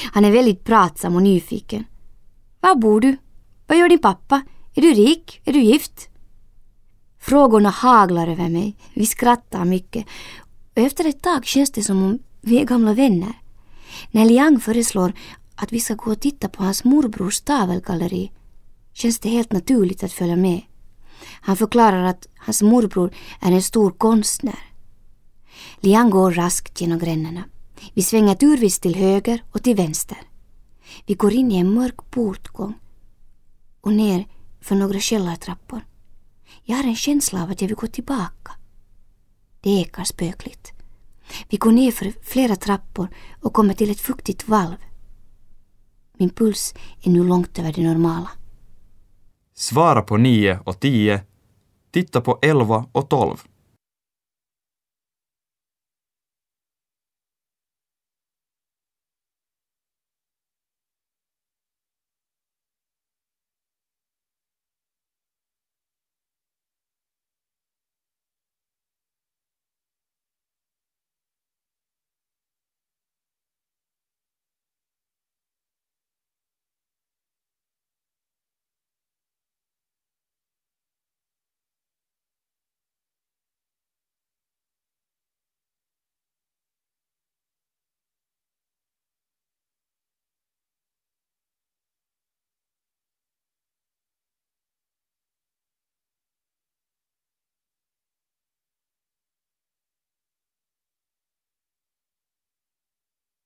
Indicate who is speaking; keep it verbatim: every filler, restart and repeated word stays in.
Speaker 1: Han är väldigt pratsam och nyfiken. Var bor du? Vad gör din pappa? Är du rik? Är du gift? Frågorna haglar över mig. Vi skrattar mycket. Och efter ett tag känns det som om vi är gamla vänner. När Liang föreslår att vi ska gå och titta på hans morbrors tavelgalleri känns det helt naturligt att följa med. Han förklarar att hans morbror är en stor konstnär. Liang går raskt genom gränderna. Vi svänger turvis till höger och till vänster. Vi går in i en mörk portgång och ner för några källartrappor. Jag har en känsla av att jag vill gå tillbaka. Det ekar spökligt. Vi går ner för flera trappor och kommer till ett fuktigt valv. Min puls är nu långt över det normala.
Speaker 2: Svara på nio och tio. Titta på elva och tolv.